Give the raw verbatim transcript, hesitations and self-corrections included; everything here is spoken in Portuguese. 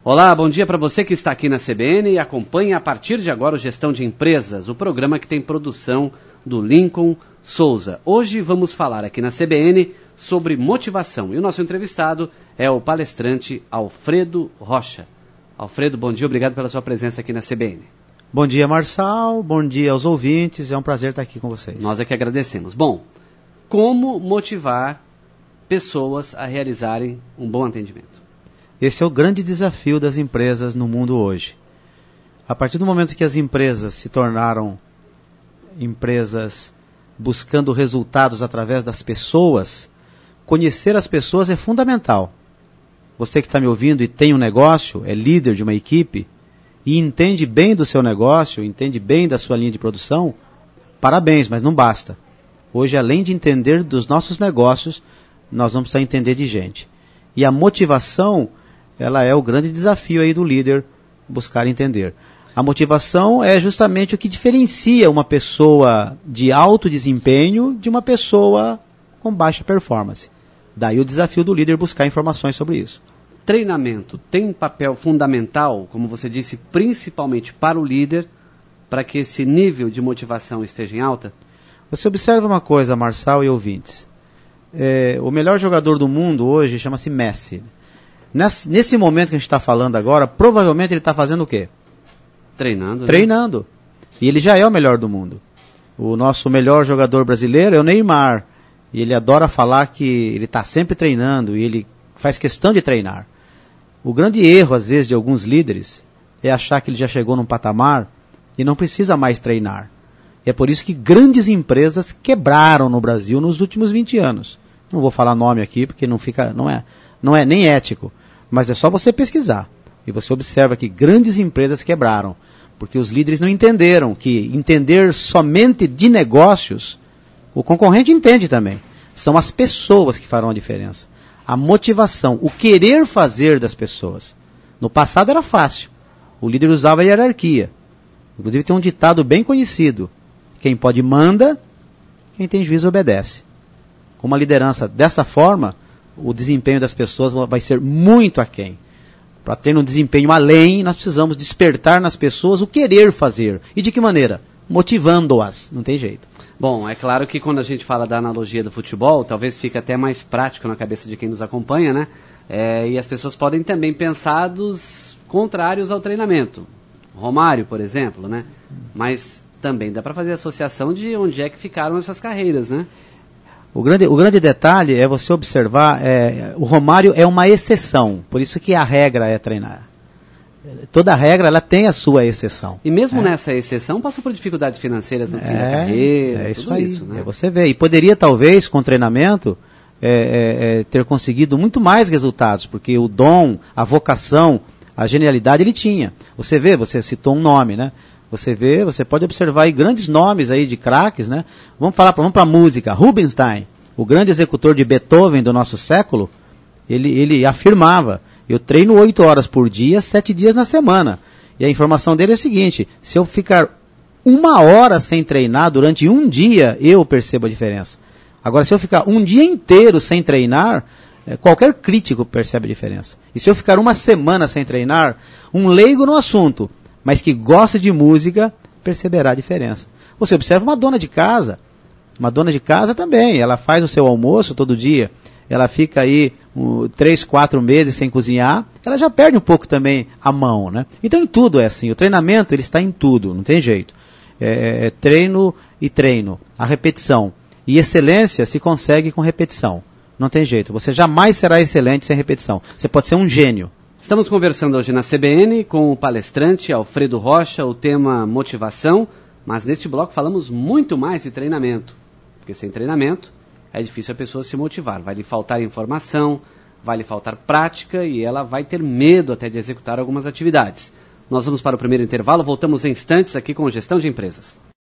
Olá, bom dia para você que está aqui na C B N e acompanha a partir de agora o Gestão de Empresas, o programa que tem produção do Lincoln Souza. Hoje vamos falar aqui na C B N sobre motivação e o nosso entrevistado é o palestrante Alfredo Rocha. Alfredo, bom dia, obrigado pela sua presença aqui na C B N. Bom dia, Marçal, bom dia aos ouvintes, é um prazer estar aqui com vocês. Nós é que agradecemos. Bom, como motivar pessoas a realizarem um bom atendimento? Esse é o grande desafio das empresas no mundo hoje. A partir do momento que as empresas se tornaram empresas buscando resultados através das pessoas, conhecer as pessoas é fundamental. Você que está me ouvindo e tem um negócio, é líder de uma equipe, e entende bem do seu negócio, entende bem da sua linha de produção, parabéns, mas não basta. Hoje, além de entender dos nossos negócios, nós vamos precisar entender de gente. E a motivação, ela é o grande desafio aí do líder buscar entender. A motivação é justamente o que diferencia uma pessoa de alto desempenho de uma pessoa com baixa performance. Daí o desafio do líder buscar informações sobre isso. Treinamento tem um papel fundamental, como você disse, principalmente para o líder, para que esse nível de motivação esteja em alta? Você observa uma coisa, Marçal e ouvintes. É, o melhor jogador do mundo hoje chama-se Messi. Nesse, nesse momento que a gente está falando agora, provavelmente ele está fazendo o quê? Treinando. Treinando. Né? E ele já é o melhor do mundo. O nosso melhor jogador brasileiro é o Neymar. E ele adora falar que ele está sempre treinando e ele faz questão de treinar. O grande erro, às vezes, de alguns líderes é achar que ele já chegou num patamar e não precisa mais treinar. E é por isso que grandes empresas quebraram no Brasil nos últimos vinte anos. Não vou falar nome aqui porque não, fica, não, é, não é nem ético. Mas é só você pesquisar. E você observa que grandes empresas quebraram. Porque os líderes não entenderam que entender somente de negócios, o concorrente entende também. São as pessoas que farão a diferença. A motivação, o querer fazer das pessoas. No passado era fácil. O líder usava a hierarquia. Inclusive tem um ditado bem conhecido. Quem pode manda, quem tem juízo obedece. Com uma liderança dessa forma, o desempenho das pessoas vai ser muito aquém. Para ter um desempenho além, nós precisamos despertar nas pessoas o querer fazer. E de que maneira? Motivando-as. Não tem jeito. Bom, é claro que quando a gente fala da analogia do futebol, talvez fique até mais prático na cabeça de quem nos acompanha, né? É, e as pessoas podem também pensar dos contrários ao treinamento. Romário, por exemplo, né? Mas também dá para fazer associação de onde é que ficaram essas carreiras, né? O grande, o grande detalhe é você observar, é, o Romário é uma exceção, por isso que a regra é treinar. Toda regra ela tem a sua exceção. E mesmo é. nessa exceção passou por dificuldades financeiras no fim é, da carreira, é isso tudo aí, isso, né? É, você vê, e poderia talvez com treinamento é, é, é, ter conseguido muito mais resultados, porque o dom, a vocação, a genialidade ele tinha. Você vê, você citou um nome, né? Você vê, você pode observar aí grandes nomes aí de craques, né? Vamos falar, vamos para a música. Rubinstein, o grande executor de Beethoven do nosso século, ele, ele afirmava: eu treino oito horas por dia, sete dias na semana. E a informação dele é a seguinte: se eu ficar uma hora sem treinar durante um dia, eu percebo a diferença. Agora, se eu ficar um dia inteiro sem treinar, qualquer crítico percebe a diferença. E se eu ficar uma semana sem treinar, um leigo no assunto, mas que gosta de música, perceberá a diferença. Você observa uma dona de casa, uma dona de casa também, ela faz o seu almoço todo dia, ela fica aí um, três, quatro meses sem cozinhar, ela já perde um pouco também a mão, né? Então em tudo é assim, o treinamento ele está em tudo, não tem jeito. É, é treino e treino, a repetição. E excelência se consegue com repetição, não tem jeito. Você jamais será excelente sem repetição, você pode ser um gênio. Estamos conversando hoje na C B N com o palestrante Alfredo Rocha, o tema motivação, mas neste bloco falamos muito mais de treinamento, porque sem treinamento é difícil a pessoa se motivar, vai lhe faltar informação, vai lhe faltar prática e ela vai ter medo até de executar algumas atividades. Nós vamos para o primeiro intervalo, voltamos em instantes aqui com Gestão de Empresas.